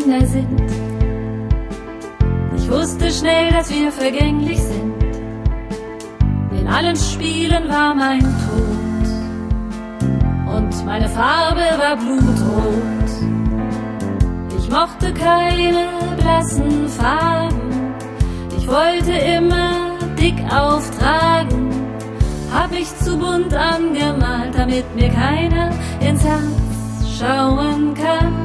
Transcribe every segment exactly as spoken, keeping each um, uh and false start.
Kinder sind. Ich wusste schnell, dass wir vergänglich sind. In allen Spielen war mein Tod und meine Farbe war blutrot. Ich mochte keine blassen Farben, ich wollte immer dick auftragen. Hab ich zu bunt angemalt, damit mir keiner ins Herz schauen kann.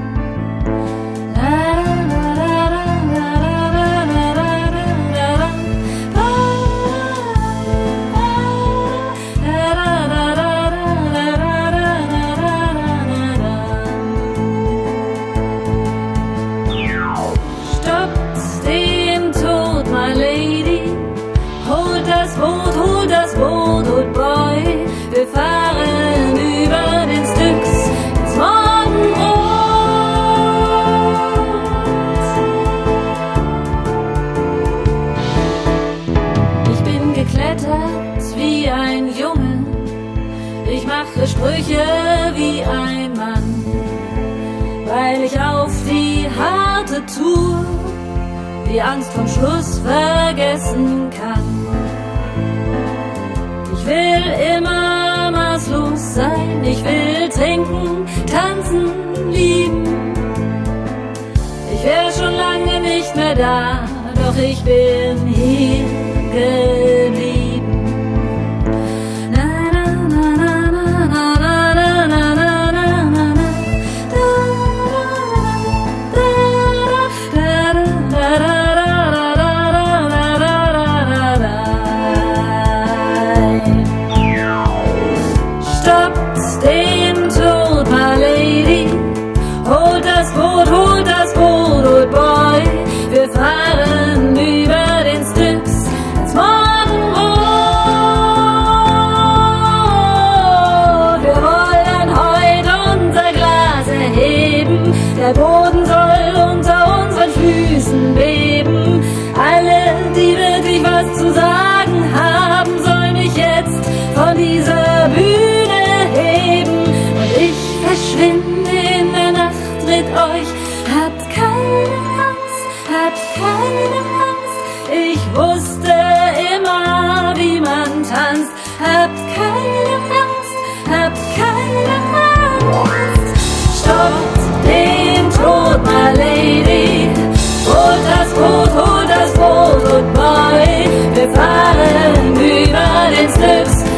Stoppt den Tod, my lady. Holt das Boot, holt das Boot, old boy. Wir fahren über den Styx ins Morgenrot. Ich bin geklettert wie ein Junge. Ich mache Sprüche wie ein Mann, weil ich auf die harte Tour die Angst vom Schluss vergessen kann. Ich will immer maßlos sein, ich will trinken, tanzen, lieben. Ich wär schon lange nicht mehr da, doch ich bin hier geblieben. Der Boden soll unter unseren Füßen beben. Alle, die wirklich was zu sagen haben, sollen mich jetzt von dieser Bühne heben. Und ich verschwinde in der Nacht mit euch. Habt keine Angst, habt keine Angst. Ich wusste immer, wie man tanzt. Habt keine Angst, habt keine Angst. Stoppt den Tod, my lady. Holt das Boot, holt das Boot, old boy. Wir fahren über den Styx